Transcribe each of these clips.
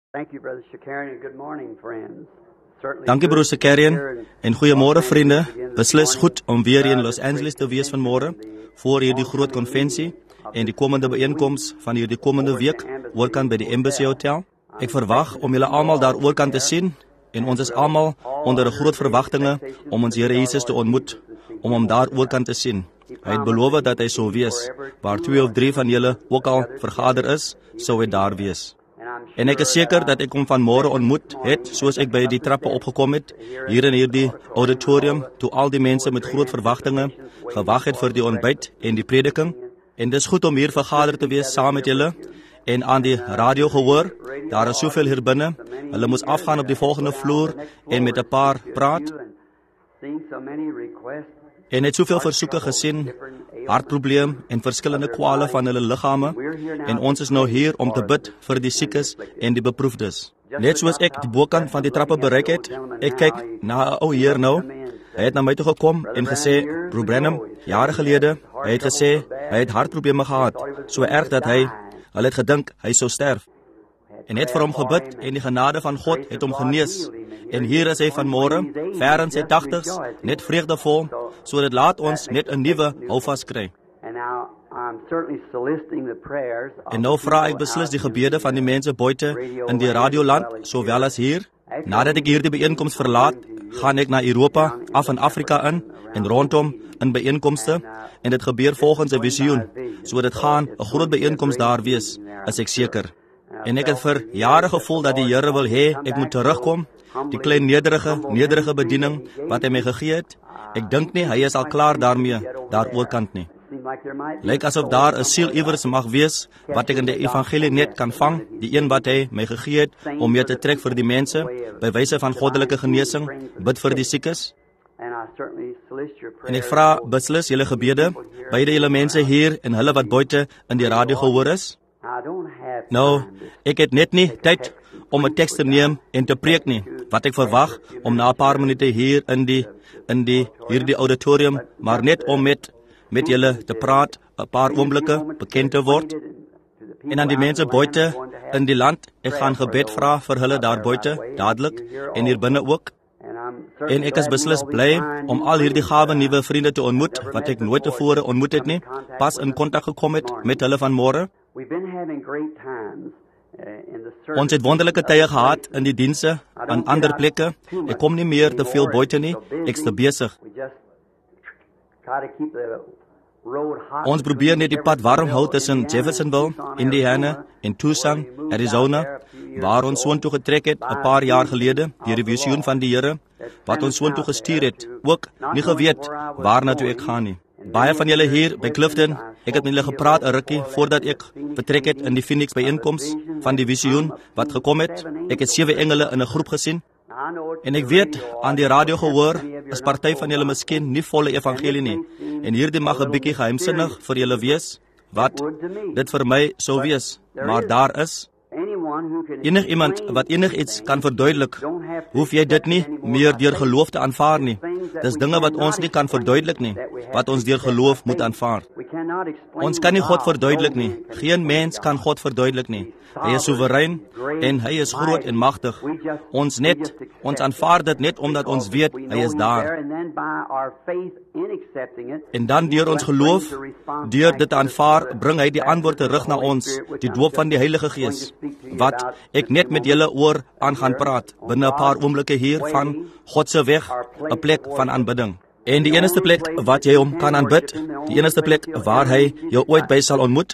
Dankie broer Shakarian en goeiemôre vriende. Beslis goed om weer in Los Angeles te wees vanmôre voor hierdie groot konvensie en die komende byeenkoms van hierdie komende week oorkant by die Embassy Hotel. Ek verwag om julle almal daar oorkant te sien en ons is almal onder 'n groot verwagtinge om ons Here Jesus te ontmoet, om hom daar oorkant te sien. Hy het beloof dat hy sou wees, waar 2 of 3 van julle ook al vergader is, sou hy daar wees. En ek is seker dat ek hom vanmôre ontmoet het, soos ek by die trappe opgekom het, hier in hierdie auditorium, toe al die mense met groot verwagtinge gewag het vir die ontbyt en die prediking. En dis goed om hier vergader te wees saam met julle, en aan die radio gehoor, daar is soveel hier binne, hulle moes afgaan op die volgende vloer en met 'n paar praat. En het soveel versoeke gesien, hartprobleem en verskillende kwale van hulle liggame, en ons is nou hier om te bid vir die siekes en die beproefdes. Net soos ek die bokant van die trappe bereik het, ek kyk na 'n ou heer nou, hy het na my toe gekom en gesê, Broer Branham, jare gelede, hy het gesê, hy het hartprobleme gehad, so erg dat hulle het gedink, hy sou sterf. En het vir hom gebid, en die genade van God het hom genees. En hier is hy vanmôre, ver in sy 80's, net vreugdevol, so dit laat ons net 'n nuwe houvas kry. En nou vra ek beslis die gebede van die mense buite in die radioland, sowel as hier. Nadat ek hierdie byeenkoms verlaat, gaan ek na Europa, af in Afrika in, en rondom in byeenkomste, en dit gebeur volgens 'n visioen, so dit gaan 'n groot byeenkoms daar wees, is ek seker. En ek het vir jare gevoel dat die Here wil hê ek moet terugkom, die klein nederige bediening wat hy my gegee het. Ek dink nie hy is al klaar daarmee, daar oorkant nie. Lyk asof daar 'n siel iewers mag wees wat ek in die evangelie net kan vang, die een wat hy my gegee het om mee te trek vir die mense, by wyse van goddelike genesing, bid vir die siekes. En ek vra beslis julle gebede, beide julle mense hier en hulle wat buite in die radio gehoor is. Nou, ek het net nie tyd om 'n teks te neem en te preek nie, wat ek verwag om na 'n paar minute hier in hierdie auditorium, maar net om met julle te praat, 'n paar oomblikke bekend te word. En aan die mense buite in die land, ek gaan gebed vra vir hulle daar buite, dadelik, en hier binne ook. En ek is beslis bly om al hierdie gawe nuwe vriende te ontmoet, wat ek nooit tevore ontmoet het nie, pas in kontak gekom het met hulle vanmôre. Ons het wonderlike tye gehad in die dienste, aan ander plekke. Ek kom nie meer te veel buite nie, ek is te besig. Ons probeer net die pad warm hou tussen Jeffersonville, Indiana en Tucson, Arizona, waar ons soontoe getrek het 'n paar jaar gelede, deur die visioen van die Here, wat ons soontoe gestuur het, ook nie geweet waarna toe ek gaan nie. Baie van julle hier by Clifton, ek het met julle gepraat 'n rukkie voordat ek vertrek het in die Phoenix byeenkoms van die visioen wat gekom het. Ek het 7 engele in 'n groep gesien. En ek weet, aan die radio gehoor, is party van julle miskien nie volle evangelie nie. En hierdie mag 'n bietjie geheimsinnig vir julle wees, wat dit vir my sou wees. Maar daar is iemand wat enigiets kan verduidelik, hoef jy dit nie meer deur geloof te aanvaar nie. Dis dinge wat ons nie kan verduidelik nie, wat ons deur geloof moet aanvaar. Ons kan nie God verduidelik nie. Geen mens kan God verduidelik nie. Hy is soewerein en hy is groot en magtig. Ons aanvaar dit net omdat ons weet hy is daar. En dan deur ons geloof, deur dit te aanvaar, bring hy die antwoord terug na ons, die doop van die Heilige Gees, wat ek net met julle oor aan gaan praat, binne 'n paar oomblikke hier van God se weg, 'n plek van aanbidding. En die enigste plek wat jy hom kan aanbid, die enigste plek waar hy jou ooit by sal ontmoet,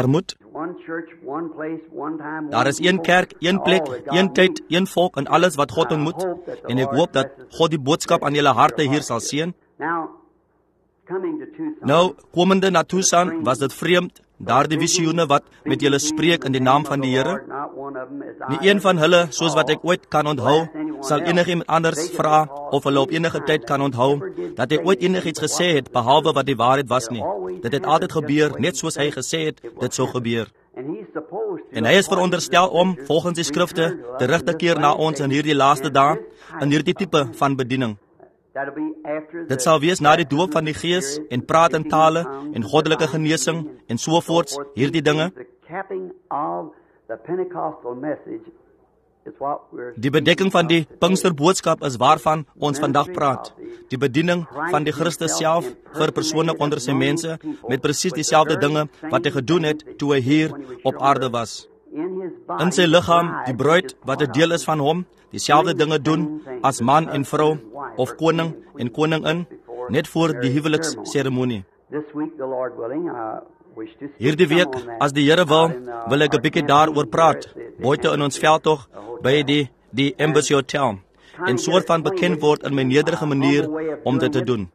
daar is een kerk, een plek, een tyd, een volk en alles wat God ontmoet. En ek hoop dat God die boodskap aan julle harte hier sal seën. Nou, komende na Tucson was dit vreemd, daar die visioene wat met julle spreek in die naam van die Here. Nie een van hulle, soos wat ek ooit kan onthou, sal enigiemand anders vra of hulle op enige tyd kan onthou, dat hy ooit enigiets gesê het, behalwe wat die waarheid was nie. Dit het altyd gebeur, net soos hy gesê het, dit sou gebeur. En hy is veronderstel om, volgens die skrifte, terug te keer na ons in hierdie laaste dae, in hierdie tipe van bediening. Dit sal wees na die doop van die Gees en praat in tale en goddelike genesing en sovoorts, hierdie dinge. Die bedekking van die Pinksterboodskap is waarvan ons vandag praat. Die bediening van die Christus self vir persoonlik onder sy mense met presies dieselfde dinge wat hy gedoen het toe hy hier op aarde was. In sy liggaam, die bruid wat 'n deel is van hom, dieselfde dinge doen as man en vrou of koning en koningin net voor die huweliksseremonie. Hierdie week, as die Here wil ek 'n bietjie daaroor praat, buite in ons veldtog by die Embassy Hotel, en soort van bekend word in my nederige manier om dit te doen.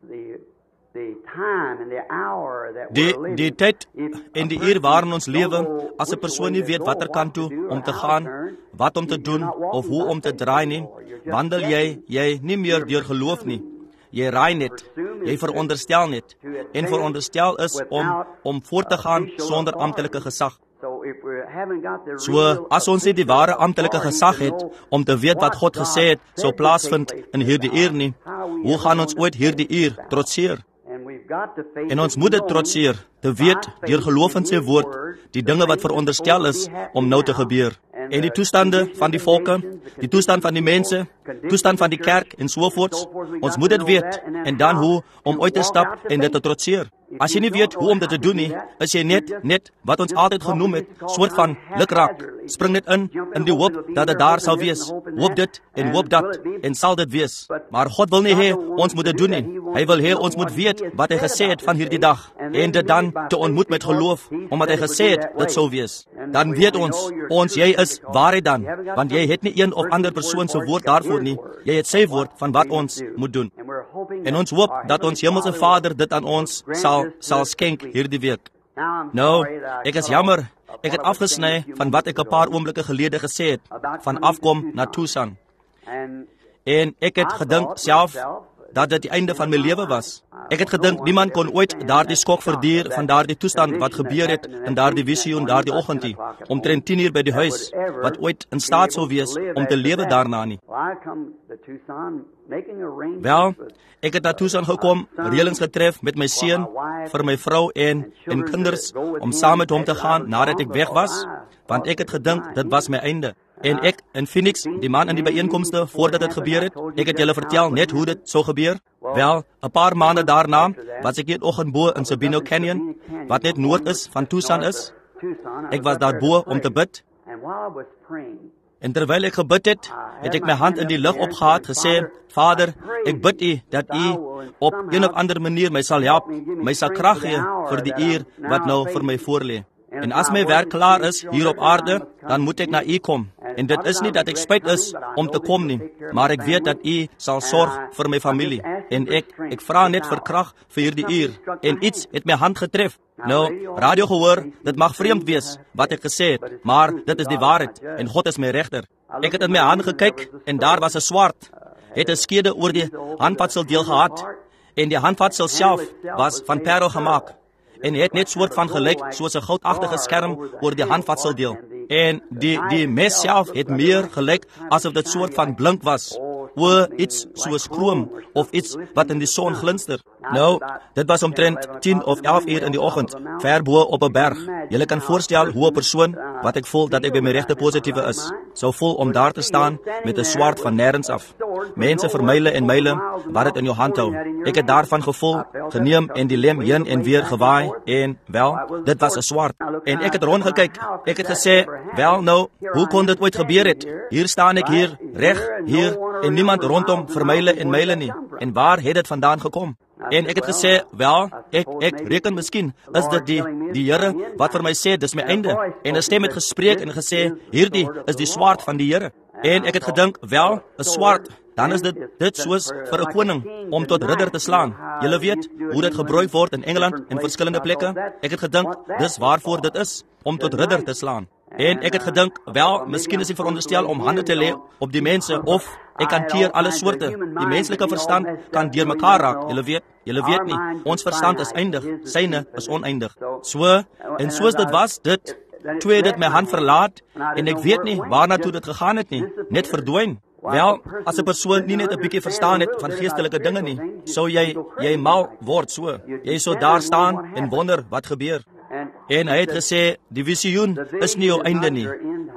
Die tyd en die uur waarin ons lewe, as 'n persoon nie weet watter kant toe om te gaan, wat om te doen of hoe om te draai nie, wandel jy nie meer deur geloof nie. Jy raai net, jy veronderstel net, en veronderstel is om voort te gaan sonder amptelike gesag. So, as ons nie die ware amptelike gesag het, om te weet wat God gesê het, sou plaasvind in hierdie uur nie, hoe gaan ons ooit hierdie uur trotseer? En ons moet dit trotseer, te weet, deur geloof in sy woord, die dinge wat veronderstel is, om nou te gebeur. En die toestande van die volke, die toestand van die mense, toestand van die kerk en sovoorts, ons moet dit weet, en dan hoe om uit te stap en dit te trotseer. As jy nie weet hoe om dit te doen nie, is jy net wat ons altyd genoem het, soort van lukraak. Spring net in die hoop dat dit daar sal wees. Hoop dit en hoop dat, en sal dit wees. Maar God wil nie hê ons moet dit doen nie. Hy wil hê ons moet weet wat hy gesê het van hierdie dag, en dit dan te ontmoet met geloof, omdat hy gesê het dit sou wees. Dan weet ons jy is waarheid dan, want jy het nie een of ander persoon se woord daarvoor nie. Jy het sy woord van wat ons moet doen. En ons hoop dat ons Hemelse Vader dit aan ons sal skenk hierdie week. Nou, ek is jammer, ek het afgesny van wat ek 'n paar oomblikke gelede gesê het, van afkom na Tucson. En ek het gedink self dat dit die einde van my lewe was. Ek het gedink niemand kon ooit daardie skok verduur van daardie toestand wat gebeur het in daardie visioen daardie oggendie, omtrent 10 uur by die huis, wat ooit in staat sou wees om te lewe daarna nie. Wel, ek het na Tucson gekom, reëlings getref met my seun, vir my vrou en kinders, om saam met hom te gaan nadat ek weg was, want ek het gedink dit was my einde. En ek in Phoenix, die man in die byeenkomste voordat dit gebeur het, ek het julle vertel net hoe dit sou gebeur. Wel, 'n paar maande daarna was ek een oggend bo in Sabino Canyon, wat net noord is van Tucson is. Ek was daar bo om te bid. En terwyl ek gebid het, het ek my hand in die lug opgehad, gesê, Vader, ek bid U dat U op een of ander manier my sal help, my sal krag gee vir die uur wat nou vir my voorlê. En as my werk klaar is hier op aarde, dan moet ek na U kom. En dit is nie dat ek spyt is om te kom nie, maar ek weet dat U sal sorg vir my familie. En ek vra net vir krag vir hierdie uur. En iets het my hand getref. Nou, radio gehoor, dit mag vreemd wees wat ek gesê het, maar dit is die waarheid en God is my regter. Ek het in my hand gekyk en daar was 'n swaard. Het 'n skede oor die handvatsel deel gehad en die handvatsel self was van parel gemaak. En het net soort van gelyk soos 'n goudagtige skerm oor die handvatseldeel. En die mes self het meer gelyk asof dit soort van blink was, oor iets soos kroom of iets wat in die son glinster. Nou, dit was omtrent 10 of 11 uur in die oggend, ver bo op 'n berg. Julle kan voorstel hoe 'n persoon, wat ek voel dat ek by my regte positiewe is, sou voel om daar te staan met 'n swaard van nêrens af. Mense vir myle en myle wat dit in jou hand hou. Ek het daarvan gevoel, geneem en die lem heen en weer gewaai en wel, dit was 'n swaard. En ek het rondgekyk. Ek het gesê, wel nou, hoe kon dit ooit gebeur het? Hier staan ek hier, reg hier en niemand rondom vir myle en myle nie. En waar het dit vandaan gekom? En ek het gesê, wel, ek reken miskien is dit die Here wat vir my sê dis my einde. En 'n stem het gespreek en gesê, hierdie is die swaard van die Here. En ek het gedink, wel, 'n swaard, dan is dit soos vir 'n koning om tot ridder te slaan. Julle weet hoe dit gebruik word in Engeland en verskillende plekke. Ek het gedink, dis waarvoor dit is, om tot ridder te slaan. En ek het gedink, wel, miskien is dit veronderstel om hande te lê op die mense of ek hanteer alle soorte. Die menslike verstand kan deur mekaar raak. Julle weet nie, ons verstand is eindig, syne is oneindig. So, en soos dit was, toe het dit my hand verlaat en ek weet nie waarna toe dit gegaan het nie, net verdwyn. Wel, as 'n persoon nie net 'n bietjie verstaan het van geestelike dinge nie, sou jy mal word so. Jy sou daar staan en wonder wat gebeur. En hy het gesê, die visioen is nie jou einde nie.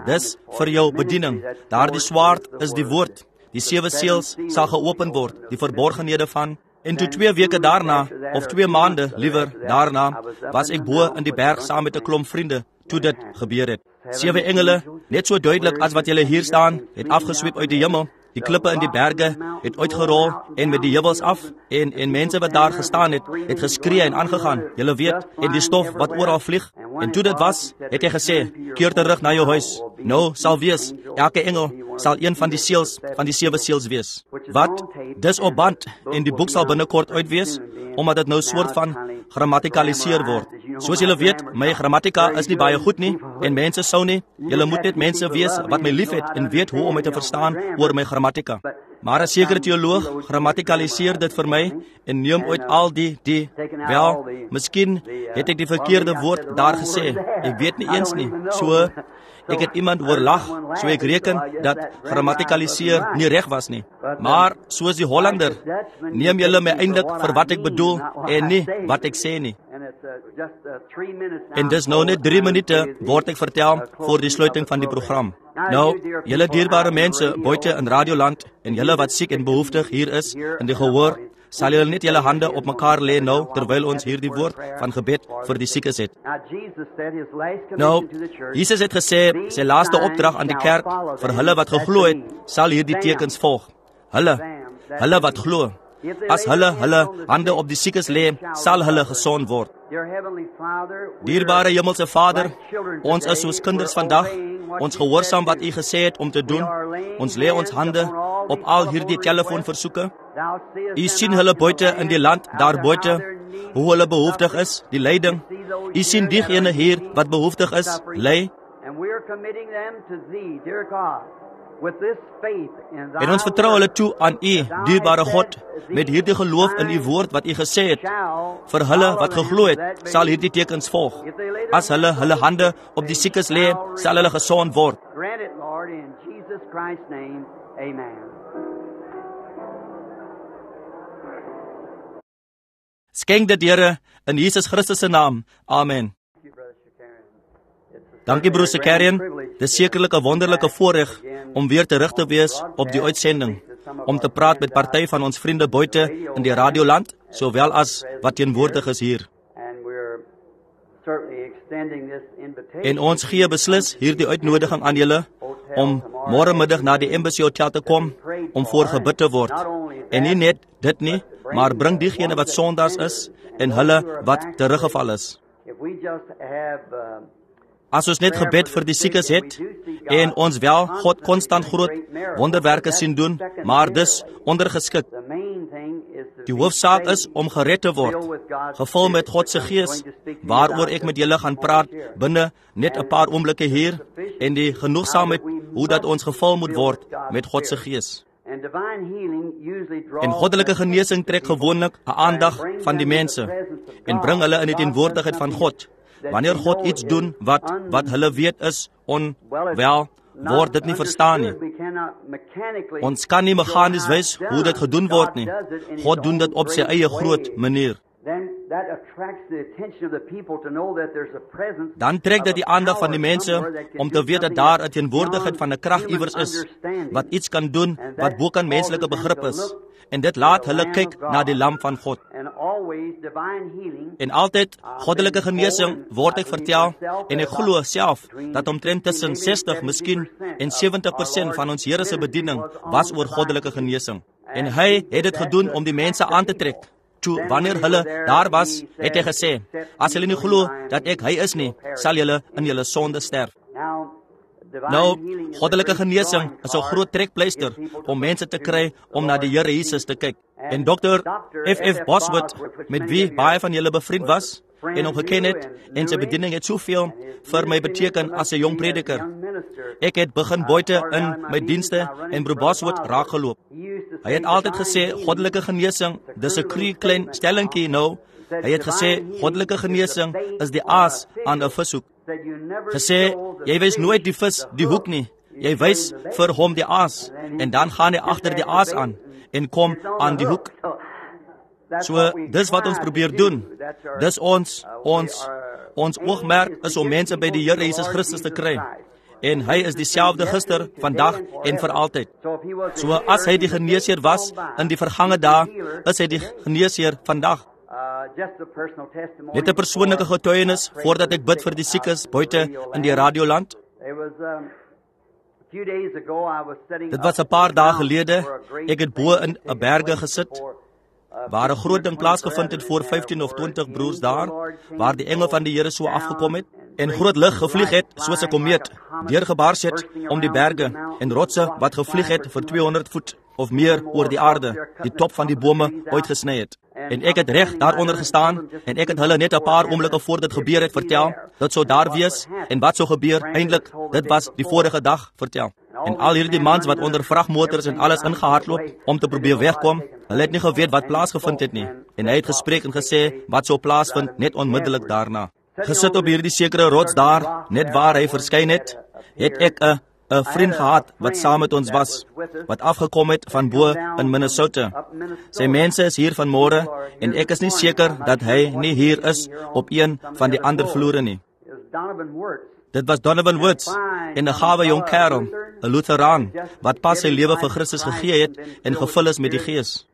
Dis vir jou bediening. Daardie swaard is die woord. Die 7 seels sal geopen word, die verborgenhede van. En toe 2 weke daarna, of 2 maande liewer daarna, was ek bo in die berg saam met 'n klomp vriende, toe dit gebeur het. 7 engele, net so duidelik as wat julle hier staan, het afgesweep uit die hemel. Die klippe in die berge het uitgerol en met die heuwels af en mense wat daar gestaan het geskree en aangegaan. Julle weet, en die stof wat oral vlieg. En toe dit was, het hy gesê, keer terug na jou huis. Nou sal wees, elke engel sal een van die seels, van die 7 seels wees. Wat? Dis op band en die boek sal binnekort uitwees, omdat dit nou soort van grammatikaliseer word. Soos julle weet, my grammatika is nie baie goed nie, en mense sou nie. Julle moet net mense wees wat my lief het en weet hoe om my te verstaan oor my grammatika. Maar 'n sekere teoloog grammatikaliseer dit vir my en neem uit al die, wel, miskien het ek die verkeerde woord daar gesê. Ek weet nie eens nie. So, ek het iemand hoor lag, so ek reken dat grammatikaliseer nie reg was nie. Maar, soos die Hollander, neem julle my eintlik vir wat ek bedoel en nie wat ek sê nie. En dis nou net 3 minute word ek vertel voor die sluiting van die program. Nou, julle dierbare mense buite in Radioland en julle wat siek en behoeftig hier is in die gehoor, sal julle net julle hande op mekaar lê nou terwyl ons hierdie woord van gebed vir die siekes het. Nou, Jesus het gesê sy laaste opdrag aan die kerk vir hulle wat geglo het, sal hierdie tekens volg. Hulle wat glo. As hulle hande op die siekes lê, sal hulle gesond word. Dierbare Hemelse Vader, ons is soos kinders vandag, ons gehoorsaam wat U gesê het om te doen. Ons lê ons hande op al hierdie telefoonversoeke. U sien hulle buite in die land, daar buite, hoe hulle behoeftig is, die lyding. U sien diegene hier wat behoeftig is, ly. En ons vertrou hulle toe aan U, dierbare God, met hierdie geloof in U woord wat U gesê het. Vir hulle wat geglo het, sal hierdie tekens volg. As hulle hande op die siekes lê, sal hulle gesond word. Skenk dit, Here, in Jesus Christus se naam. Amen. Dankie broer Shakarian. Dis sekerlik 'n wonderlike voorreg om weer terug te wees op die uitsending, om te praat met party van ons vriende buite in die Radioland, sowel as wat teenwoordig is hier. En ons gee beslis hierdie uitnodiging aan julle om môre middag na die Embassy Hotel te kom om voor gebid te word. En nie net dit nie, maar bring diegene wat sondaars is en hulle wat teruggeval is. As ons net gebed vir die siekes het, en ons wel God konstant groot wonderwerke sien doen, maar dis ondergeskik. Die hoofsaak is om gered te word, gevul met God se Gees, waaroor ek met julle gaan praat binne net 'n paar oomblikke hier, en die genoegsaamheid hoe dat ons gevul moet word met God se Gees. En goddelike genesing trek gewoonlik 'n aandag van die mense en bring hulle in die teenwoordigheid van God. Wanneer God iets doen wat hulle weet is onwel, word dit nie verstaan nie. Ons kan nie meganies wys hoe dit gedoen word nie. God doen dit op sy eie groot manier. Dan trek dit die aandag van die mense om te weet dat daar 'n teenwoordigheid van 'n krag iewers is, wat iets kan doen wat bo kan menslike begrip is. En dit laat hulle kyk na die lam van God. En altyd goddelike genesing word ek vertel, en ek glo self dat omtrent tussen 60, miskien en 70% van ons Here se bediening was oor goddelike genesing. En hy het dit gedoen om die mense aan te trek. Toe wanneer hulle daar was, het hy gesê, as julle nie glo dat ek hy is nie, sal julle in julle sonde sterf. Nou, goddelike genesing is 'n groot trekpleister om mense te kry om na die Here Jesus te kyk. En Dr. F.F. Bosworth, met wie baie van julle bevriend was en hom geken het, en sy bediening het soveel vir my beteken as 'n jong prediker. Ek het begin buite in my dienste en broer Bosworth raakgeloop. Hy het altyd gesê, goddelike genesing, dis 'n klein stellingkie nou. Hy het gesê, goddelike genesing is die aas aan 'n vishoek. Gesê, jy wys nooit die vis die hoek nie. Jy wys vir hom die aas, en dan gaan hy agter die aas aan en kom aan die hoek. So, dis wat ons probeer doen. Dis ons oogmerk is om mense by die Here Jesus Christus te kry. en hy is dieselfde gister, vandag en vir altyd. So as hy die geneesheer was in die vergange dae, is hy die geneesheer vandag. Net 'n persoonlike getuienis voordat ek bid vir die siekes buite in die radioland. Dit was 'n paar dae gelede, ek het bo in 'n berge gesit, waar 'n groot ding plaasgevind het voor 15 of 20 broers daar, waar die engel van die Here so afgekom het, en groot lig gevlieg het, soos 'n komeet, deurgebars het om die berge, en rotse wat gevlieg het vir 200 voet of meer oor die aarde, die top van die bome uitgesny het. En ek het reg daaronder gestaan, en ek het hulle net 'n paar oomblikke voor dit gebeur het vertel, dit sou daar wees, en wat sou gebeur, eintlik, dit was die vorige dag vertel. En al hierdie mans wat onder vragmotors en alles ingehardloop om te probeer wegkom, hulle het nie geweet wat plaasgevind het nie. En hy het gespreek en gesê wat sou plaasvind net onmiddellik daarna. Gesit op hierdie sekere rots daar, net waar hy verskyn het ek 'n vriend gehad wat saam met ons was, wat afgekom het van bo in Minnesota. Sy mense is hier vanmôre en ek is nie seker dat hy nie hier is op een van die ander vloere nie. Dit was Donovan Woods, 'n gawe jong kerel, 'n Lutheraan, wat pas sy lewe vir Christus gegee het en gevul is met die Gees.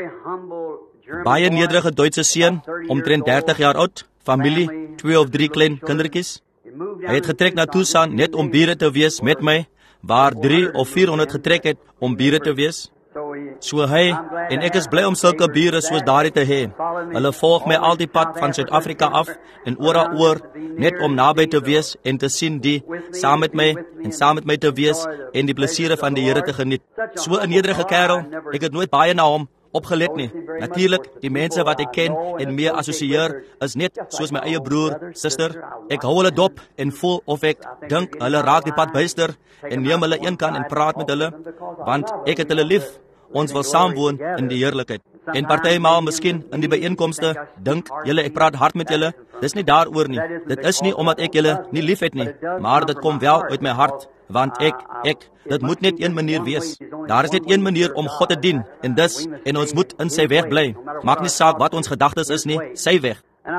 Baie nederige Duitse seun, omtrent 30 jaar oud, familie, 2 of 3 klein kindertjies. Hy het getrek na Tucson net om bure te wees met my, waar 300 of 400 getrek het om bure te wees. So hy, en ek is bly om sulke bure soos daardie te hê. Hulle volg my al die pad van Suid-Afrika af en oor, net om naby te wees en te sien die, saam met my te wees en die plesiere van die Here te geniet. So 'n nederige kerel, ek het nooit baie na hom opgelet nie. Natuurlik, die mense wat ek ken en mee assosieer, is net soos my eie broer, suster. Ek hou hulle dop en voel of ek dink hulle raak die pad byster en neem hulle eenkant en praat met hulle, want ek het hulle lief. Ons wil saamwoon in die heerlikheid. En partymaal miskien in die byeenkomste dink julle ek praat hard met julle. Dis nie daaroor nie. Dit is nie omdat ek julle nie lief het nie, maar dit kom wel uit my hart, want dit moet net een manier wees. Daar is net een manier om God te dien, en ons moet in sy weg bly. Maak nie saak wat ons gedagtes is nie, sy weg.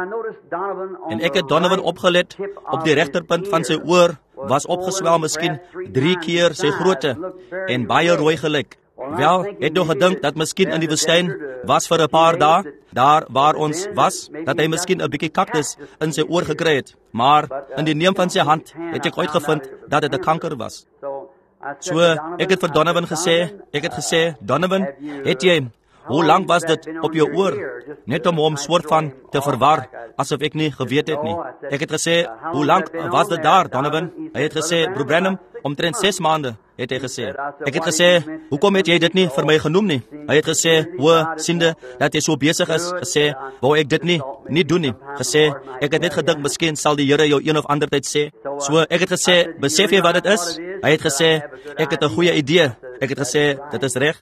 En ek het Donovan opgelet op die regterpunt van sy oor, was opgeswel miskien 3 keer sy grootte en baie rooi gelyk. Wel, het nog gedink dat miskien in die woestyn was vir 'n paar dae, daar waar ons was, dat hy miskien 'n bietjie kaktus in sy oor gekry het. Maar in die neem van sy hand het ek uitgevind dat dit 'n kanker was. So, ek het vir Donovan gesê, Donovan, het jy, hoe lank was dit op jou oor? Net om hom soort van te verwar, asof ek nie geweet het nie. Ek het gesê, hoe lank was dit daar, Donovan? Hy het gesê, Broer Branham, omtrent 6 maande, het hy gesê. Ek het gesê, hoekom het jy dit nie vir my genoem nie? Hy het gesê, siende, dat jy so besig is, gesê, wou ek dit nie doen nie. Gesê, ek het net gedink, miskien sal die Here jou een of ander tyd sê. So, ek het gesê, besef jy wat dit is? Hy het gesê, ek het 'n goeie idee. Ek het gesê, dit is reg.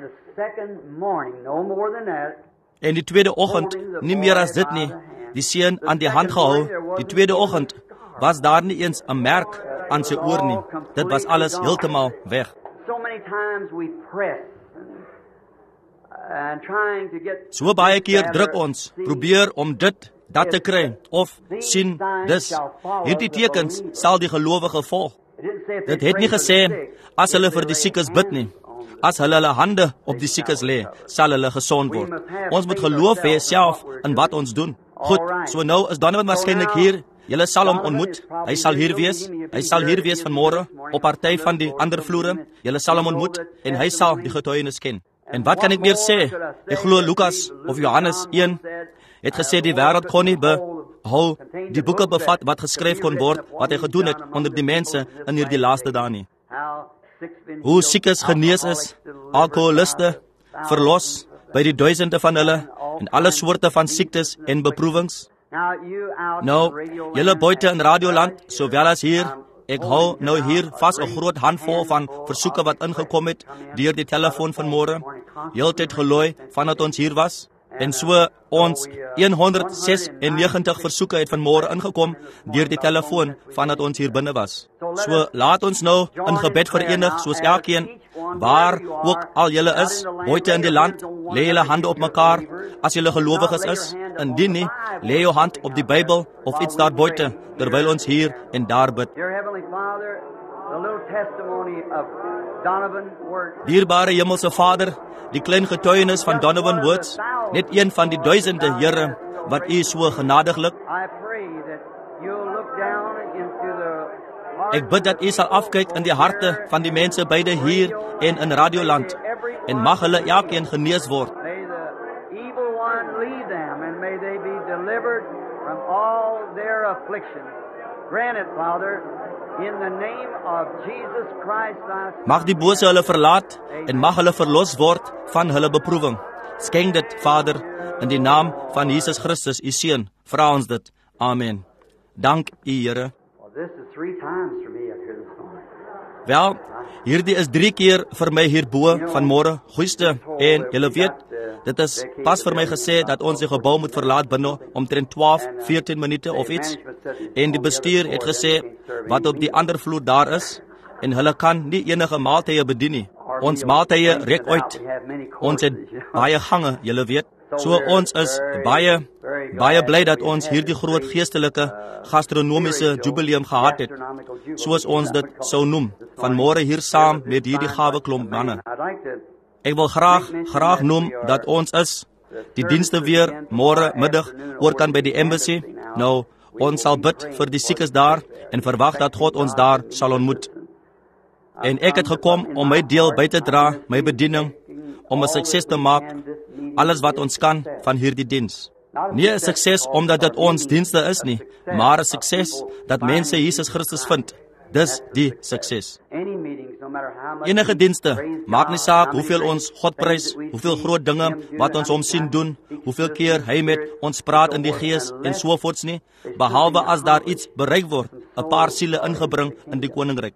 En die tweede oggend, nie meer as dit nie, die seun aan die hand gehou, die tweede oggend, was daar nie eens 'n merk aan sy oor nie. Dit was alles heeltemal weg. So baie keer druk ons, probeer om dat te kry, of sien, hierdie tekens sal die gelowige volg. Dit het nie gesê, as hulle vir die siekes bid nie. As hulle hande op die siekes lê, sal hulle gesond word. Ons moet geloof hê self in wat ons doen. Goed, so nou is Donovan waarskynlik hier. Julle sal hom ontmoet. Hy sal hier wees vanmôre op party van die ander vloere. Julle sal hom ontmoet en hy sal die getuienis ken. En wat kan ek meer sê? Ek glo Lukas of Johannes 1 het gesê die wêreld kon nie behou die boeke bevat wat geskryf kon word wat hy gedoen het onder die mense in hierdie laaste dae nie. Hoe siekes genees is, alkoholiste verlos by die duisende van hulle en alle soorte van siektes en beproewings. Nou, julle buite in Radioland, sowel as hier, ek hou nou hier vas 'n groot handvol van versoeke wat ingekom het deur die telefoon vanmôre. Heeltyd gelooi vandat ons hier was. En so ons 196 versoeke het vanmôre ingekom deur die telefoon vandat ons hier binne was. So laat ons nou in gebed verenig soos elkeen, waar ook al julle is, buite in die land, lê julle hande op mekaar as julle gelowiges is. Indien nie, lê jou hand op die Bybel of iets daar buite terwyl ons hier en daar bid. Dierbare Hemelse Vader, die klein getuienis van Donovan Woods, net een van die duisende, Here, wat U so genadiglik. Ek bid dat U sal afkyk in die harte van die mense beide hier en in Radioland, en mag hulle elkeen genees word. Mag die bose hulle verlaat en mag hulle verlos word van hulle beproewing. Skenk dit, Vader, in die naam van Jesus Christus, U Seun, vra ons dit. Amen. Dank U, Here. Wel, hierdie is 3 keer vir my hierbo vanmôre, goeieste, en julle weet, dit is pas vir my gesê dat ons die gebou moet verlaat binne omtrent 12, 14 minute of iets, en die bestuur het gesê wat op die ander vloer daar is, en hulle kan nie enige maaltye bedien nie. Ons maaltye rek uit, ons het baie gange, julle weet, so ons is baie bly dat ons hierdie groot geestelike gastronomiese jubileum gehad het, soos ons dit sou noem, vanmôre hier saam met hierdie gawe klomp manne. Ek wil graag noem dat ons is, die dienste weer, môre middag, oor kan by die embassy. Nou, ons sal bid vir die siekes daar, en verwag dat God ons daar sal ontmoet. En ek het gekom om my deel by te dra, my bediening, om 'n sukses te maak, alles wat ons kan van hierdie diens. Nie 'n sukses omdat dit ons dienste is nie, maar 'n sukses dat mense Jesus Christus vind. Dis die sukses. Enige dienste, maak nie saak hoeveel ons God prys, hoeveel groot dinge wat ons hom sien doen, hoeveel keer hy met ons praat in die gees en sovoorts nie, behalwe as daar iets bereik word, 'n paar siele ingebring in die koninkryk.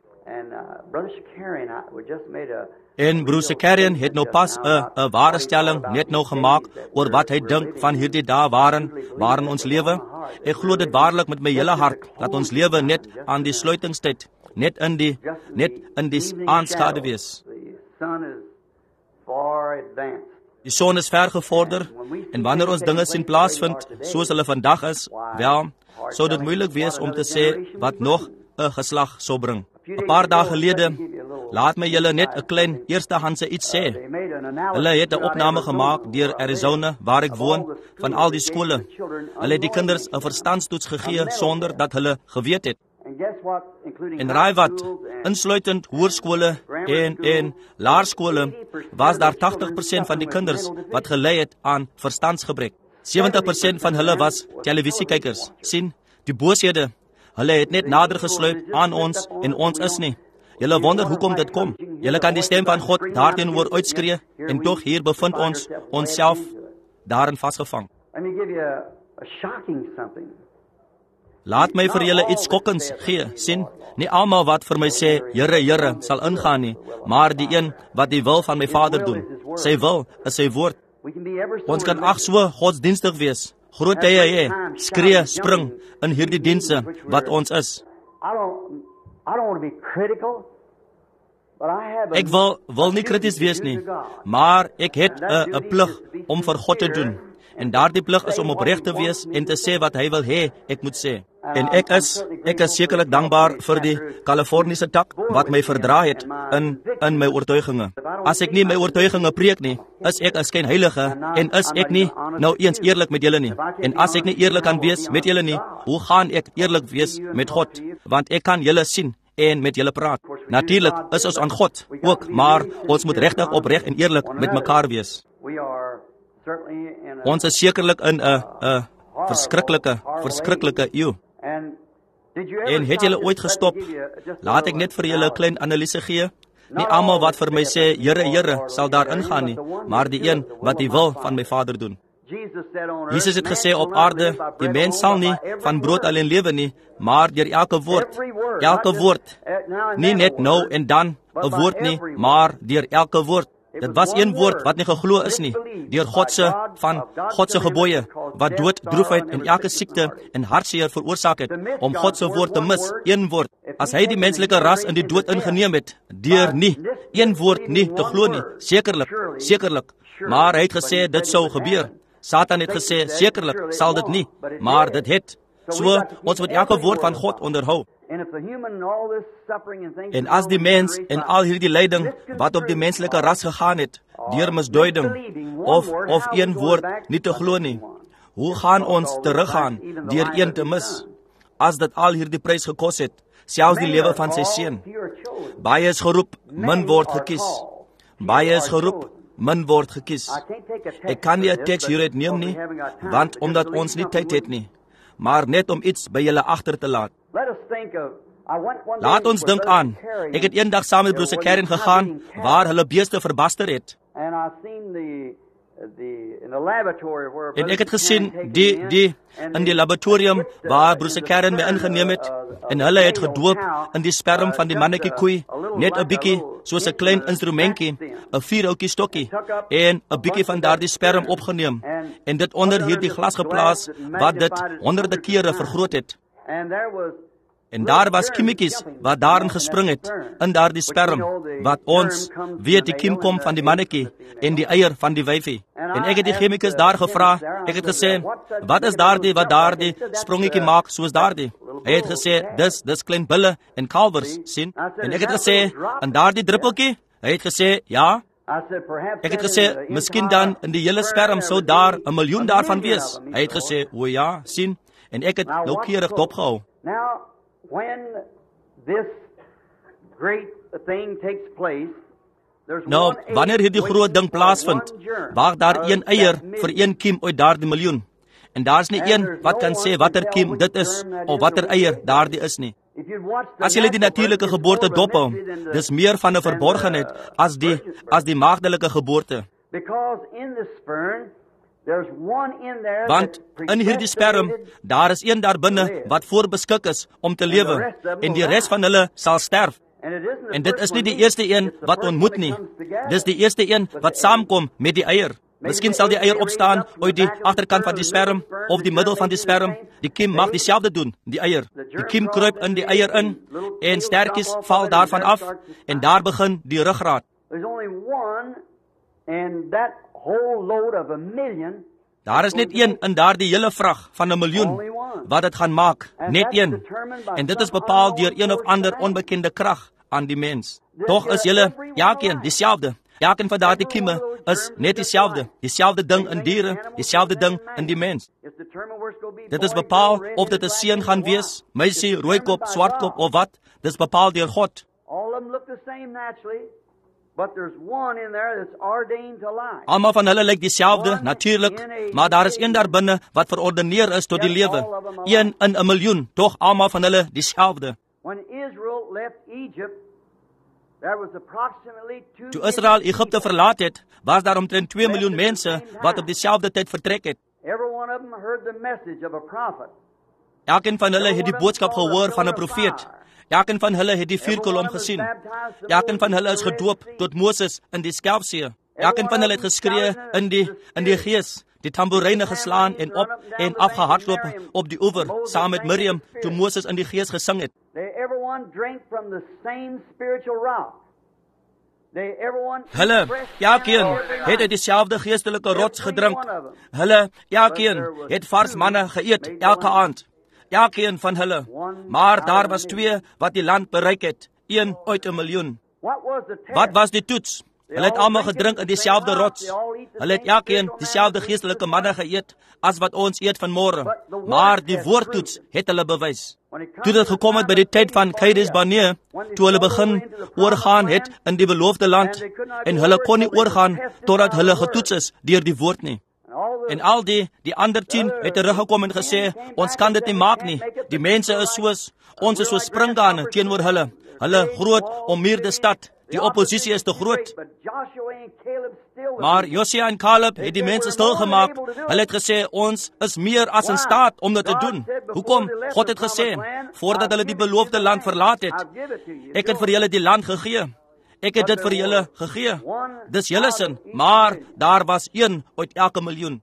En broer Shakarian het nou pas 'n ware stelling net nou gemaak oor wat hy dink van hierdie dae waarin ons lewe. Ek glo dit waarlik met my hele hart dat ons lewe net aan die sluitingstyd, net in die aandskade wees. Die son is ver gevorder, en wanneer ons dinge sien plaasvind soos hulle vandag is, wel, sou dit moeilik wees om te sê wat nog 'n geslag sou bring. 'n Paar dae gelede, laat my julle net 'n klein eerstehandse iets sê. Hulle het 'n opname gemaak deur Arizona, waar ek woon, van al die skole. Hulle het die kinders 'n verstandstoets gegee sonder dat hulle geweet het. En raai wat, insluitend hoërskole en laerskole, was daar 80% van die kinders wat gelei het aan verstandsgebrek. 70% van hulle was televisiekykers. Sien, die booshede, hulle het net nader gesluip aan ons en ons is nie. Julle wonder hoekom dit kom. Julle kan die stem van God daarteenoor uitskree en tog hier bevind ons onsself daarin vasgevang. Laat my vir julle iets skokkends gee. Sien, nie almal wat vir my sê, Here, Here, sal ingaan nie, maar die een wat die wil van my Vader doen. Sy wil is sy woord. Ons kan so godsdienstig wees, groot tye hê, skree, spring in hierdie dienste wat ons is. Ek wil nie krities wees nie, maar ek het 'n plig om vir God te doen. En daardie plig is om opreg te wees en te sê wat hy wil hê ek moet sê. En ek is sekerlik dankbaar vir die Kaliforniese tak wat my verdra het in my oortuiginge. As ek nie my oortuiginge preek nie, is ek 'n skynheilige en is ek nie nou eens eerlik met julle nie. En as ek nie eerlik kan wees met julle nie, hoe gaan ek eerlik wees met God? Want ek kan julle sien en met julle praat. Natuurlik is ons aan God ook, maar ons moet regtig opreg en eerlik met mekaar wees. Ons is sekerlik in 'n verskriklike eeu. En het julle ooit gestop? Laat ek net vir julle 'n klein analise gee. Nie almal wat vir my sê, Here, Here, sal daar ingaan nie, maar die een wat die wil van my Vader doen. Jesus het gesê op aarde, die mens sal nie van brood alleen lewe nie, maar deur elke woord, nie net nou en dan 'n woord nie, maar deur elke woord. Dit was een woord wat nie geglo is nie, deur God se gebooie, wat dood, droefheid en elke siekte en hartseer veroorsaak het, om God se woord te mis, een woord. As hy die menslike ras in die dood ingeneem het, deur nie, een woord nie te glo nie, sekerlik, maar hy het gesê, dit sou gebeur. Satan het gesê, sekerlik sal dit nie, maar dit het. So, ons moet elke woord van God onderhou. En as die mens en al hierdie lyding wat op die menslike ras gegaan het, deur misduiding of een woord nie te glo nie, hoe gaan ons teruggaan deur een te mis, as dit al hierdie prys gekos het, selfs die lewe van sy seun? Baie is geroep, min word gekies. Baie is geroep, min word gekies. Ek kan nie 'n teks hieruit neem nie, want omdat ons nie tyd het nie, maar net om iets by julle agter te laat. Laat ons dink aan, ek het eendag saam met broer Karen gegaan, waar hulle beeste verbaster het. En ek het gesien, die in die laboratorium, waar broer Karen my ingeneem het, en hulle het gedoop in die sperm van die mannetjie koei, net 'n bietjie, soos 'n klein instrumentjie, 'n vierhoutjie stokkie, en 'n bietjie van daardie sperm opgeneem, en dit onder hierdie glas geplaas, wat dit honderde kere vergroot het. En daar was kiemietjies wat daarin gespring het, in daardie sperm, wat ons weet die kiem kom van die mannetjie, en die eier van die wyfie. En ek het die chemikus daar gevra, ek het gesê, wat is daardie wat daardie sprongetjie maak soos daardie? Hy het gesê, dis klein bulle en kalvers, sien? En ek het gesê, en daardie druppeltjie? Hy het gesê, ja. Ek het gesê, miskien dan in die hele sperm sou daar 1 miljoen daarvan wees. Hy het gesê, o ja, sien? En ek het noukeurig dopgehou. Nou, wanneer hierdie groot ding plaasvind, waag daar 1 eier vir 1 kiem uit daardie miljoen. En daar's nie een wat kan sê watter kiem dit is, of watter eier daardie is nie. As jy die natuurlike geboorte dophou, dis meer van 'n verborgenheid as die maagdelike geboorte. Want in hierdie sperm, daar is een daar binne wat voorbeskik is om te lewe, en die res van hulle sal sterf. En dit is nie die eerste een wat ontmoet nie. Dis die eerste een wat saamkom met die eier. Miskien sal die eier opstaan uit die agterkant van die sperm, of die middel van die sperm. Die kiem mag dieselfde doen, die eier. Die kiem kruip in die eier in, en stertjies val daarvan af, en daar begin die ruggraat. Daar is net een in daardie hele vrag van 1 miljoen wat dit gaan maak, net een. En dit is bepaal deur een of ander onbekende krag aan die mens. Tog is julle elkeen dieselfde. Elkeen van daardie kieme is net dieselfde ding in diere, dieselfde ding in die mens. Dit is bepaal of dit 'n seun gaan wees, meisie, rooikop, swartkop of wat, dit is bepaal deur God. Almal van hulle lyk dieselfde, natuurlik, maar daar is een daar binne wat verordeneer is tot die lewe. 1 in 1 miljoen, tog almal van hulle dieselfde. Toe Israel Egipte verlaat het, was daar omtrent 2 miljoen mense wat op dieselfde tyd vertrek het. Elkeen van hulle het die boodskap gehoor van 'n profeet. Elkeen van hulle het die vuurkolom gesien. Elkeen van hulle is gedoop tot Moses in die Skelfsee. Elkeen van hulle het geskree in die gees, die tamboerine geslaan en afgehardloop op die oewer saam met Miriam toe Moses in die gees gesing het. Hulle, elkeen het uit dieselfde geestelike rots gedrink. Hulle, elkeen het vars manna geëet elke aand. Elkeen van hulle. Maar daar was 2 wat die land bereik het. 1 uit 1 miljoen. Wat was die toets? Hulle het almal gedrink in dieselfde rots. Hulle het elkeen dieselfde geestelike manna geëet as wat ons eet vanmôre. Maar die woordtoets het hulle bewys. Toe dit gekom het by die tyd van Kadesh Barnea, toe hulle begin oorgaan het in die beloofde land, en hulle kon nie oorgaan totdat hulle getoets is deur die woord nie. En al die ander 10 het teruggekom en gesê, ons kan dit nie maak nie. Die mense is ons is soos springkane teenoor hulle. Hulle groot ommuurde stad. Die oppositie is te groot. Maar Josua en Caleb het die mense stilgemaak. Hulle het gesê, ons is meer as in staat om dit te doen. Hoekom? God het gesê, voordat hulle die beloofde land verlaat het, ek het vir julle die land gegee. Ek het dit vir julle gegee. Dis julle sin, maar daar was 1 uit elke miljoen.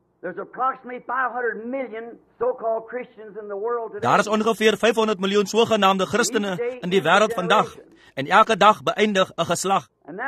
Daar is ongeveer 500 miljoen sogenaamde Christene in die wêreld vandag. En elke dag beëindig 'n geslag.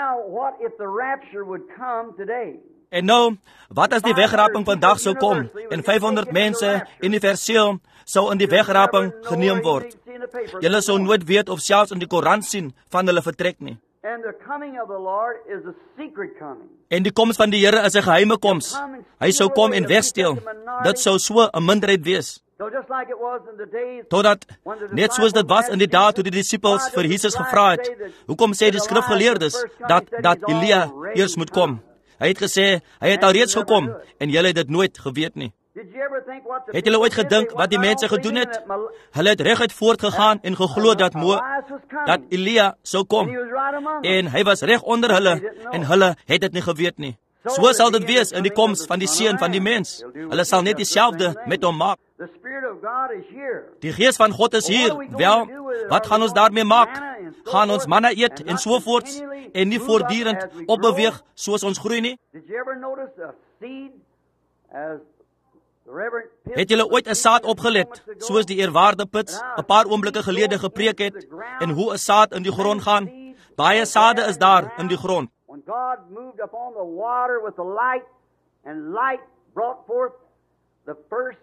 En nou, wat as die wegraping vandag sou kom en 500 mense universeel sou in die wegraping geneem word? see in the paper. Julle sou nooit weet of selfs in die Koran sien van hulle vertrek nie. And the coming of the Lord is a secret coming. En die koms van die Here is 'n geheime koms. Hy sou kom en wegsteel. Dit sou so 'n minderheid wees. So just like it was in the days Totdat, net soos dit was in die dae toe die disippels vir Jesus gevra het, hoekom sê die skrifgeleerdes dat Elia eers moet kom? Hy het gesê, hy het al reeds gekom en julle het dit nooit geweet nie. Het julle ooit gedink wat die mense gedoen het? Hulle het reguit voortgegaan en geglo dat Elia sou kom. En hy was reg onder hulle en hulle het dit nie geweet nie. So sal dit wees in die koms van die Seun van die mens. Hulle sal net dieselfde met hom maak. Die Gees van God is hier. Wel, wat gaan ons daarmee maak? Gaan ons manna eet en so voorts en nie voortdurend opbeweeg soos ons groei nie? Het julle ooit 'n saad opgelet, soos die eerwaarde Pits 'n paar oomblikke gelede gepreek het, en hoe 'n saad in die grond gaan? Baie sade is daar in die grond. When God moved upon the water with the light, and light brought forth the first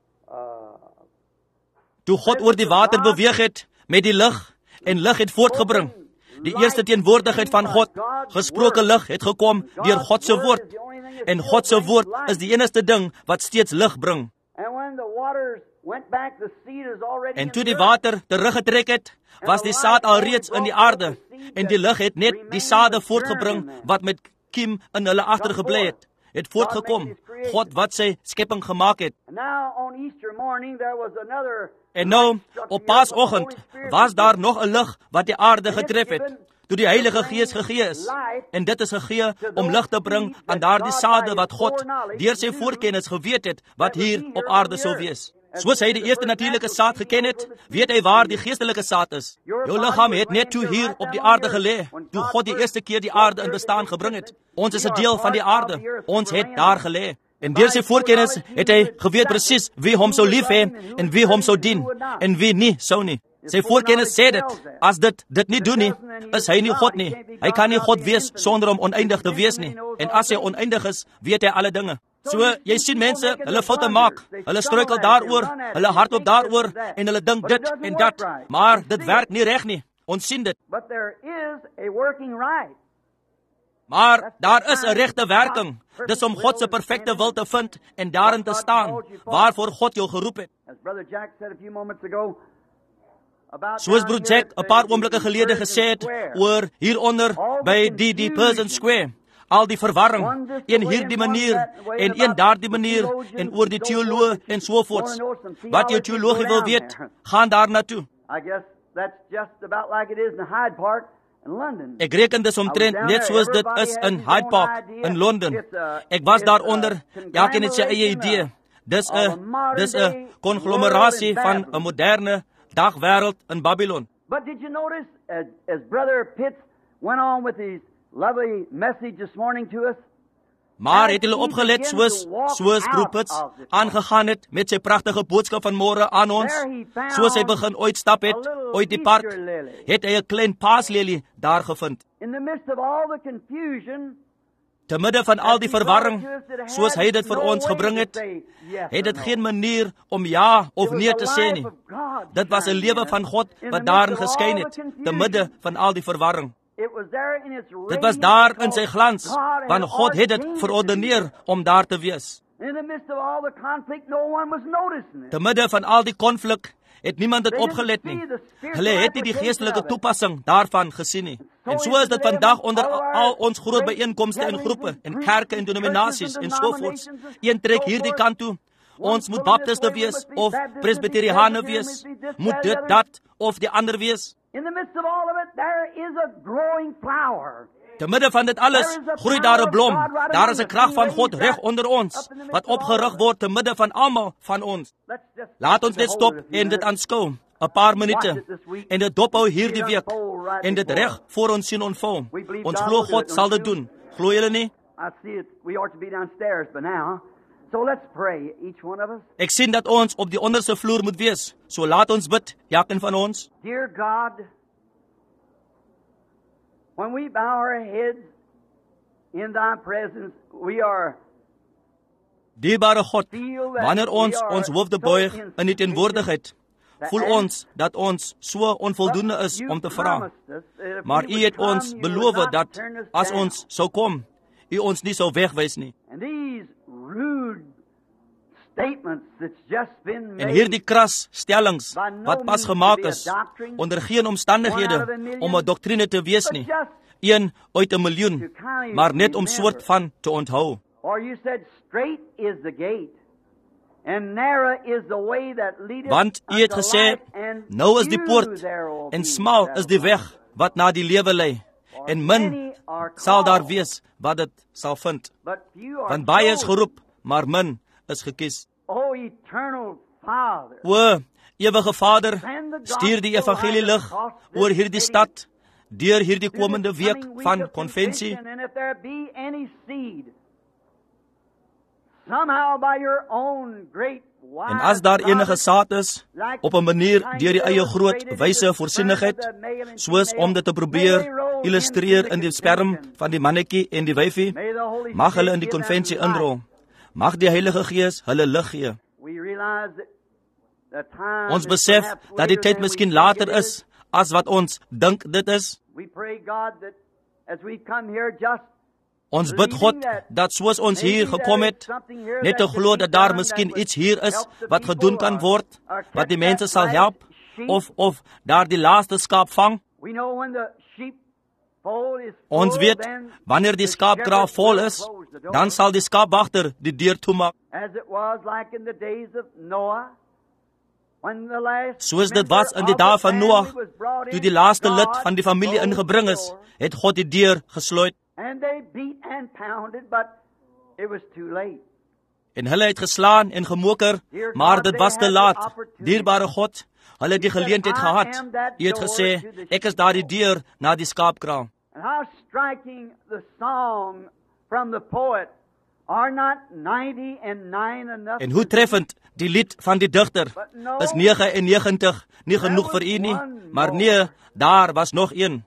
Toe God oor die water beweeg het met die lig en lig het voortgebring. Die eerste teenwoordigheid van God, gesproke lig het gekom deur God se woord. En God se woord is die enigste ding wat steeds lig bring. En toe die water teruggetrek het, was die saad alreeds in die aarde en die lig het net die sade voortgebring wat met kiem in hulle agtergebly het voortgekom. God wat sy skepping gemaak het. En nou, op Paasoggend, was daar nog 'n lig wat die aarde getref het, toe die Heilige Gees gegee is. En dit is gegee om lig te bring aan daardie sade wat God deur sy voorkennis geweet het, wat hier op aarde sou wees. Soos hy die eerste natuurlike saad geken het, weet hy waar die geestelike saad is. Jou liggaam het net toe hier op die aarde gelê, toe God die eerste keer die aarde in bestaan gebring het. Ons is 'n deel van die aarde. Ons het daar gelê. En deur sy voorkennis het hy geweet presies wie hom sou lief hê en wie hom sou dien en wie nie sou nie. Sy voorkennis sê dit, as dit nie doen nie, is hy nie God nie. Hy kan nie God wees sonder om oneindig te wees nie. En as hy oneindig is, weet hy alle dinge. So, jy sien mense, hulle foute maak, hulle struikel daaroor, hulle hardloop daaroor en hulle dink dit en dat, maar dit werk nie reg nie. Ons sien dit. Maar daar is 'n regte werking. Dis om God se perfekte wil te vind en daarin te staan, waarvoor God jou geroep het. Soos broer Jack 'n paar oomblikke gelede gesê het oor hieronder by die Persian Square. Al die verwarring, een hierdie manier en een daardie manier en oor die teoloog en so voort. Wat jou teologie wil weet, gaan daar na toe. Ek reken dis omtrent net soos dit is in Hyde Park in Londen. Ek was daaronder, elkeen het sy eie idee. Dis 'n konglomerasie van 'n moderne dagwêreld in Babylon. But did you notice as Brother Pitts went on with his lovely message this morning to us? Maar het hulle opgelet soos broer Pitts aangegaan het met sy pragtige boodskap van môre aan ons, soos hy begin uitstap het, uit die park, het hy 'n klein paaslelie daar gevind. In the midst of all the confusion, te midde van al die verwarring, soos hy dit vir ons gebring het, het dit geen manier om ja of nee te sê nie. Dit was 'n lewe van God wat daarin geskyn het, te midde van al die verwarring. Dit was daar in sy glans, want God het dit verordeneer om daar te wees. Te midde van al die konflik het niemand dit opgelet nie. Hulle het nie die geestelike toepassing daarvan gesien nie. En so is dit vandag onder al ons groot byeenkomste en groepe en kerke en denominasies en sovoorts. Een trek hierdie kant toe. Ons moet baptiste wees of presbyteriane wees. Moet dit, dat of die ander wees. Te midde van dit alles groei daar 'n blom. Daar is 'n krag van God reg onder ons, wat opgerig word te midde van almal van ons. Laat ons net stop en dit aanskou, 'n paar minute, en dit dophou hierdie week, en dit reg voor ons sien ontvou. Ons glo God sal dit doen. Glo julle nie? Ek sien dat ons op die onderste vloer moet wees. So laat ons bid, elkeen van ons. Dear God, when we bow our heads in thy presence, we are Dierbare God, wanneer ons hoofde buig in die teenwoordigheid, voel ons dat ons so onvoldoende is om te vra. Maar U het ons beloof dat as ons sou kom, U ons nie sou wegwys nie. En hierdie kras stellings wat pas gemaak is, onder geen omstandighede om 'n doktrine te wees nie, een uit 'n miljoen, maar net om soort van te onthou. Want U het gesê, nou is die poort en smal is die weg wat na die lewe lei, en min sal daar wees wat dit sal vind. Want baie is geroep, maar min is gekies. O, ewige Vader, stuur die evangelie lig oor hierdie stad, deur hierdie komende week van konvensie. En as daar enige saad is, op 'n manier deur die eie groot wyse voorsienigheid, soos om dit te probeer illustreer in die sperm van die mannetjie en die wyfie, mag hulle in die konvensie inrol. Mag die Heilige Gees hulle lig gee. Ons besef dat die tyd miskien later is as wat ons dink dit is. Ons bid God dat soos ons hier gekom het, net te glo dat daar miskien iets hier is wat gedoen kan word, wat die mense sal help, of daar die laaste skaap vang. Ons weet, wanneer die skaapkraal vol is, dan sal die skaapwagter die deur toemaak. Soos dit was in die dae van Noag, toe die laaste lid van die familie ingebring is, het God die deur gesluit. En hulle het geslaan en gemoker, maar dit was te laat. Dierbare God, hulle het die geleentheid gehad. U het gesê, ek is daar die deur na die skaapkraal. En hoe treffend die lied van die digter, is 99 nie genoeg vir u nie, maar nee, daar was nog een.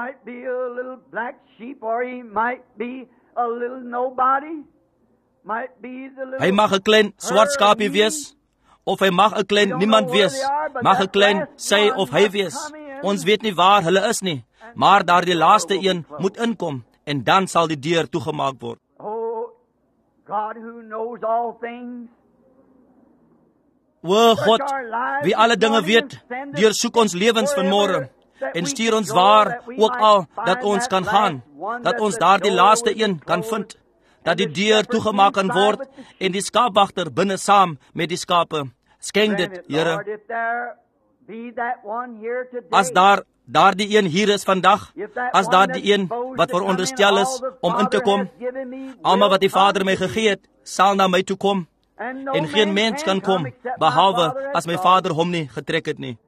Hy mag 'n klein swart skaapie wees, of hy mag 'n klein niemand wees, mag 'n klein sy of hy wees. Ons weet nie waar hulle is nie, maar daar die laaste een moet inkom, en dan sal die deur toegemaak word. O God, wie alle dinge weet, deursoek ons lewens vanmôre, en stuur ons waar ook al dat ons kan gaan, dat ons daar die laaste een kan vind, dat die deur toegemaak kan word, en die skaapwagter binne saam met die skape. Skenk dit, Here. As daar die een hier is vandag, as daar die een wat veronderstel is om in te kom, almal wat die Vader my gegee het, sal na my toe kom, en geen mens kan kom, behalwe as my Vader hom nie getrek het nie.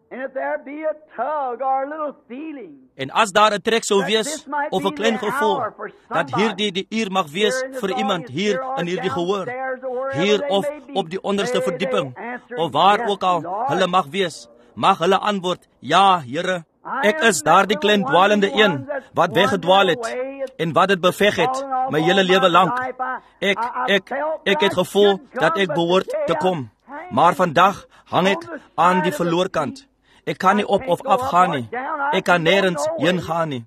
En as daar 'n trek sou wees, of 'n klein gevoel, dat hierdie die uur mag wees vir iemand hier in hierdie gehoor, hier of op die onderste verdieping, of waar ook al hulle mag wees, mag hulle antwoord, ja, Here, ek is daar die klein dwalende een, wat weggedwaal het, en wat het beveg het, my hele lewe lank. Ek het gevoel dat ek behoort te kom, maar vandag hang ek aan die verloorkant. Ek kan nie op of af gaan nie. Ek kan nêrens heen gaan nie.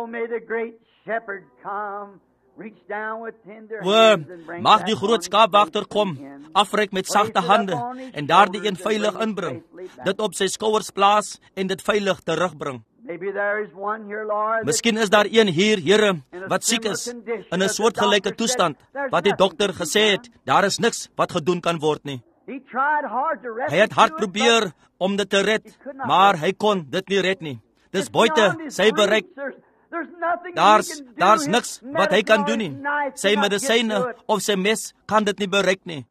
O, mag die groot skaapwagter kom, afreik met sagte hande, en daar die een veilig inbring, dit op sy skouers plaas, en dit veilig terugbring. Miskien is daar een hier, Here, wat siek is, in 'n soortgelyke toestand, wat die dokter gesê het, daar is niks wat gedoen kan word nie. Hy het hard probeer om dit te red, maar hy kon dit nie red nie. Dis buite sy bereik. Daar's niks wat hy kan doen nie. Sy medisyne of sy mes kan dit nie bereik nie.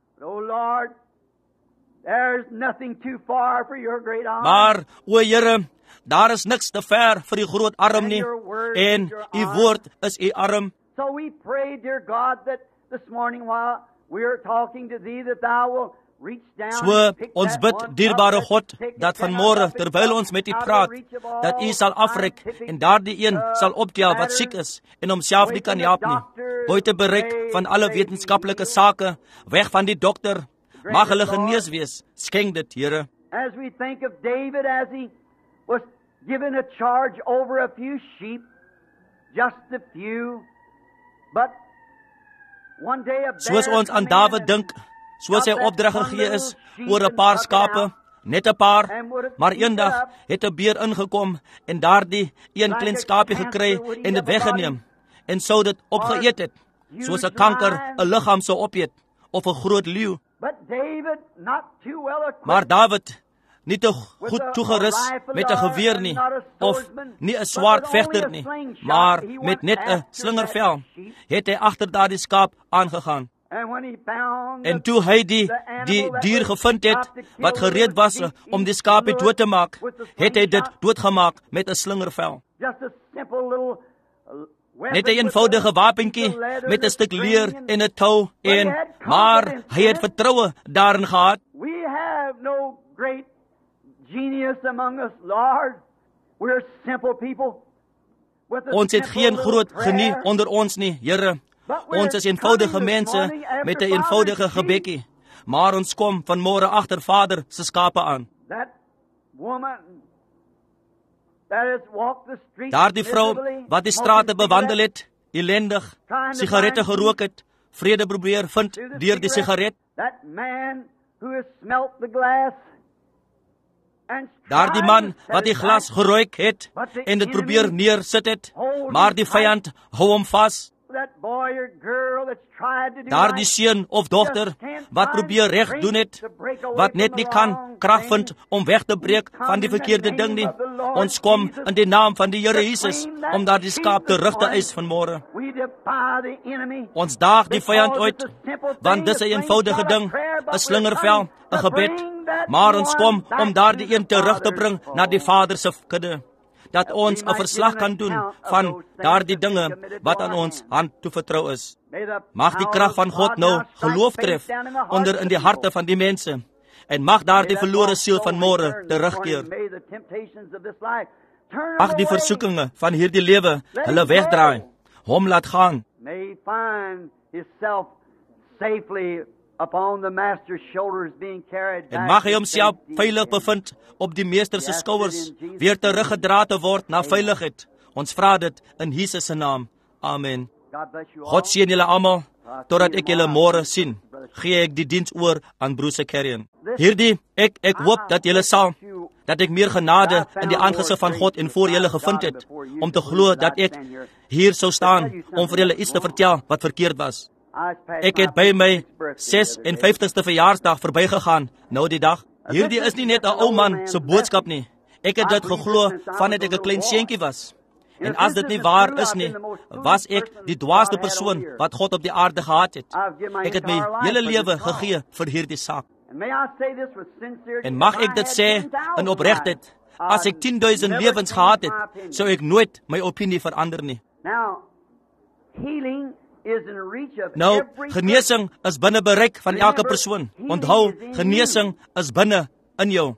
Maar, o Here, daar is niks te ver vir die groot arm nie, en u woord is u arm. So we pray, dear God, that this morning while we're talking to thee, that thou will reach down. So, ons bid, dierbare God, dat vanmôre, terwyl ons met u praat, dat u sal afrek, en daardie een sal optel wat siek is, en homself nie kan help nie. Buite bereik van alle wetenskaplike sake, weg van die dokter, mag hulle genees wees. Skenk dit, Here. As we think of David as he was given a charge over a few sheep, just a few, but one day a bear Soos ons aan Dawid dink, soos hy opdrag gegee is oor 'n paar skape, net 'n paar, maar eendag het 'n beer ingekom en daardie een klein skaapie gekry en dit weggeneem en sou dit opgeëet het, soos 'n kanker 'n liggaam sou opeet of 'n groot leeu. Maar Dawid, nie te goed toegerus met 'n geweer nie, of nie 'n swaard vegter nie, maar met net 'n slingervel, het hy agter daardie skaap aangegaan. En toe hy die dier gevind het, wat gereed was om die skaapie dood te maak, het hy dit doodgemaak met 'n slingervel. Net 'n eenvoudige wapentjie met 'n stuk leer en 'n tou, maar hy het vertroue daarin gehad. Ons het geen groot genie onder ons nie, Here. Ons is eenvoudige mense met 'n eenvoudige gebedjie, maar ons kom vanmôre agter Vader se skape aan. Daardie vrou wat die strate bewandel het, ellendig, sigarette gerook het, vrede probeer vind deur die sigaret. Daardie man wat die glas geruik het en dit probeer neersit het, maar die vyand hou hom vas. Daardie seun of dogter wat probeer reg doen het, wat net nie kan krag vind om weg te breek van die verkeerde ding nie. Ons kom in die naam van die Here Jesus om daardie skaap terug te eis vanmôre. Ons daag die vyand uit, want dis 'n eenvoudige ding, 'n slingervel, 'n gebed, maar ons kom om daardie een terug te bring na die Vader se kudde, dat ons 'n verslag kan doen van daardie dinge wat aan ons hand toevertrou is. Mag die krag van God nou geloof tref onder in die harte van die mense, en mag daardie verlore siel van môre terugkeer. Mag die versoekinge van hierdie lewe hulle wegdraai, hom laat gaan. En mag hy homself veilig bevind op die meester se skouers, weer teruggedra te word na veiligheid. Ons vra dit in Jesus se naam. Amen. God seën julle almal, totdat ek julle môre sien, gee ek die diens oor aan Bruce Carrion. Hierdie, ek hoop dat julle sal, dat ek meer genade in die aangesig van God en voor julle gevind het, om te glo dat ek hier sou staan, om vir julle iets te vertel wat verkeerd was. Ek het by my 56ste verjaarsdag verbygegaan, nou die dag. Hierdie is nie net 'n ou man se boodskap nie. Ek het dit geglo vandat ek 'n klein seentjie was. En as dit nie waar is nie, was ek die dwaasste persoon wat God op die aarde gehad het. Ek het my hele lewe gegee vir hierdie saak. En mag ek dit sê in opregtheid, as ek 10,000 lewens gehad het, sou ek nooit my opinie verander nie. Nou, genesing is binne bereik van elke persoon. Onthou, genesing is binne in jou.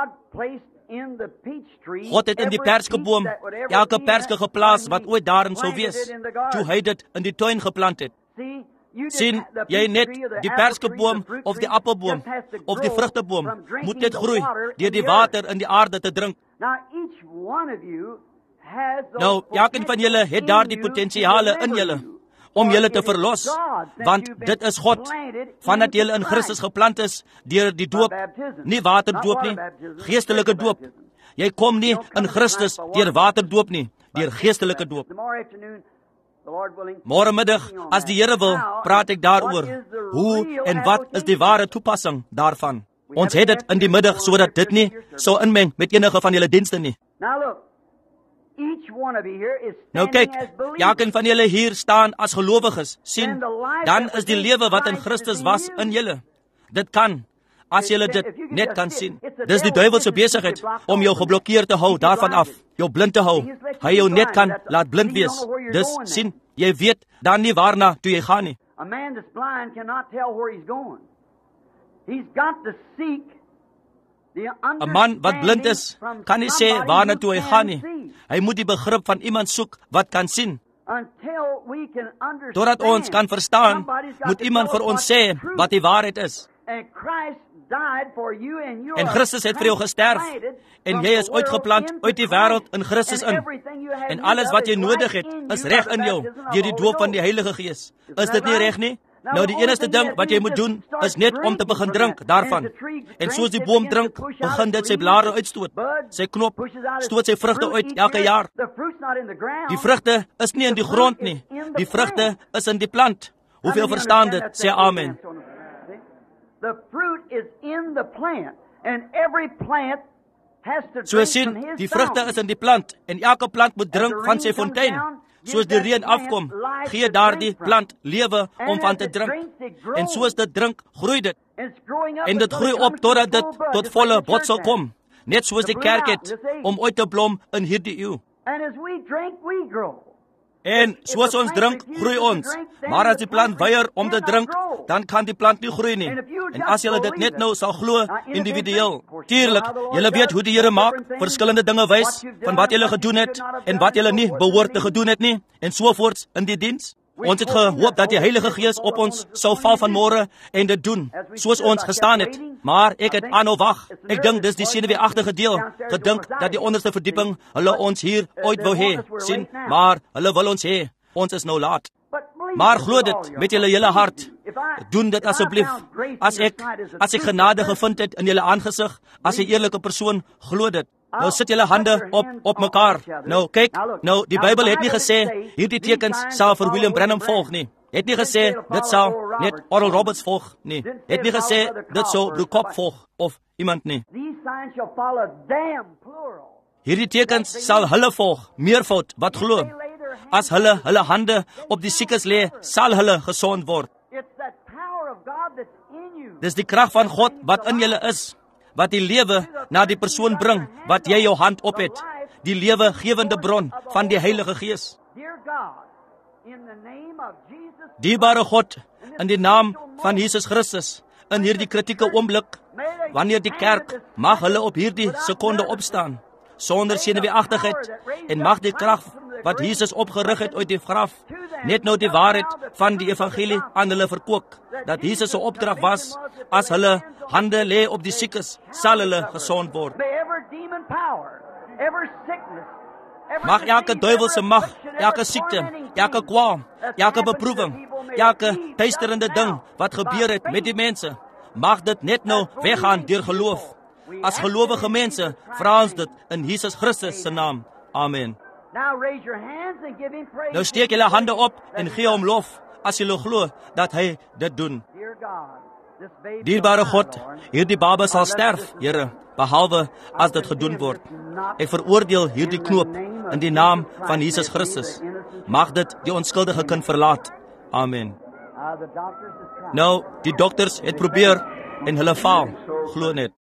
God het in die perskeboom elke perske geplaas wat ooit daarin sou wees, toe hy dit in die tuin geplant het. Sien, jy net die perskeboom of die appelboom of die vrugteboom moet net groei deur die water in die aarde te drink. Nou, elkeen van julle het daardie potensiale in julle om julle te verlos, want dit is God, vandat julle in Christus geplant is deur die doop, nie waterdoop nie, geestelike doop. Jy kom nie in Christus deur waterdoop nie, deur geestelike doop. Môre middag, as die Here wil, praat ek daaroor. Hoe en wat is die ware toepassing daarvan? Ons het dit in die middag sodat dit nie sou inmeng met enige van julle dienste nie. Nou kyk, elkeen van julle hier staan as gelowiges. Sien, dan is die lewe wat in Christus was in julle. Dit kan, as julle dit net kan sien. Dis die duiwel se besigheid om jou geblokkeerd te hou daarvan af, jou blind te hou. Hy jou net kan laat blind wees. Dis, sien, jy weet dan nie waarna toe jy gaan nie. A man that's blind cannot tell where he's going. He's got to seek. 'n Man wat blind is, kan nie sê waarna toe hy gaan nie. Hy moet die begrip van iemand soek wat kan sien. Totdat ons kan verstaan, moet iemand vir ons sê wat die waarheid is. En Christus het vir jou gesterf. En jy is uitgeplant uit die wêreld in Christus in. En alles wat jy nodig het, is reg in jou, deur die doop van die Heilige Gees. Is dit nie reg nie? Nou die enigste ding wat jy moet doen, is net om te begin drink daarvan. En soos die boom drink, begin dit sy blare uitstoot. Sy knop stoot sy vrugte uit elke jaar. Die vrugte is nie in die grond nie. Die vrugte is in die plant. Hoeveel verstaan dit? Sê amen. So sien, die vrugte is in die plant en elke plant moet drink van sy fontein. Soos die reën afkom, gee daardie plant lewe om van te drink. En soos dit drink, groei dit. En dit groei op totdat dit tot volle botsel kom. Net soos die kerk het om uit te blom in hierdie eeu. En soos ons drink, groei ons. Maar as die plant weier om te drink, dan kan die plant nie groei nie. En as julle dit net nou sal glo individueel. Tuurlik, julle weet hoe die Here maak, verskillende dinge wys van wat julle gedoen het en wat julle nie behoort te gedoen het nie en sovoorts in die diens. Ons het gehoop dat die Heilige Gees op ons sou val vanmôre en dit doen, soos ons gestaan het. Maar ek het aanhou wag. Ek dink dis die senuweeagtige deel. Gedink dat die onderste verdieping hulle ons hier ooit wou hê, sien, maar hulle wil ons hê. Ons is nou laat. Maar glo dit met julle hele hart. Doen dit asseblief. As ek genade gevind het in julle aangesig, as 'n eerlike persoon, glo dit. Nou sit julle hande op mekaar. Nou kyk, nou die Bybel het nie gesê hierdie tekens sal vir William Branham volg nie. Het nie gesê dit sal net Oral Roberts volg nie. Het nie gesê dit sou Brooke Kopp volg of iemand nie. Hierdie tekens sal hulle volg, meervoud wat glo. As hulle hande op die siekes lê, sal hulle gesond word. Dis die krag van God wat in julle is, wat die lewe na die persoon bring, wat jy jou hand op het. Die lewegewende bron van die Heilige Gees. Dierbare God, in die naam van Jesus Christus, in hierdie kritieke oomblik, wanneer die kerk, mag hulle op hierdie sekonde opstaan, sonder senuweeagtigheid, en mag die krag wat Jesus opgerig het uit die graf, net nou die waarheid van die evangelie aan hulle verkoop, dat Jesus se opdrag was, as hulle hande lê op die siekes, sal hulle gesond word. Mag elke duiwelse mag, elke siekte, elke kwaal, elke beproewing, elke teisterende ding wat gebeur het met die mense, mag dit net nou weggaan deur geloof. As gelowige mense vra ons dit in Jesus Christus se naam. Amen. Nou steek julle hande op en gee hom lof as julle glo dat hy dit doen. Dierbare God, hierdie baba sal sterf, Here, behalwe as dit gedoen word. Ek veroordeel hierdie knoop in die naam van Jesus Christus. Mag dit die onskuldige kind verlaat. Amen. Nou, die dokters het probeer en hulle faal. Glo net.